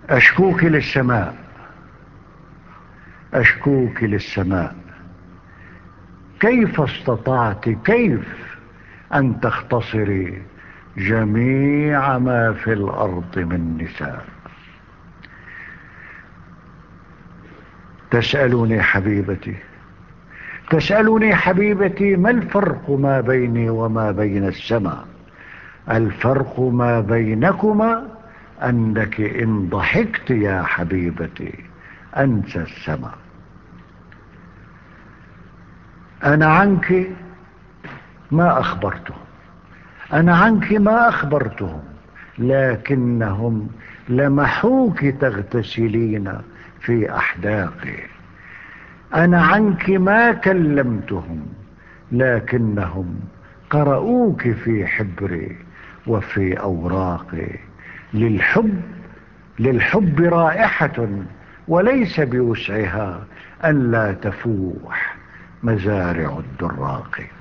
أشكوك للسماء، أشكوك للسماء، كيف استطعت كيف أن تختصري جميع ما في الأرض من نساء؟ تسألني حبيبتي، تسألني حبيبتي ما الفرق ما بيني وما بين السماء؟ الفرق ما بينكما أنك إن ضحكت يا حبيبتي أنسى السماء. أنا عنك ما أخبرتهم، أنا عنك ما أخبرتهم، لكنهم لمحوك تغتسلين في أحداقي. أنا عنك ما كلمتهم، لكنهم قرؤوك في حبري وفي أوراقي. للحب رائحة وليس بوسعها أن لا تفوح مزارع الدراق.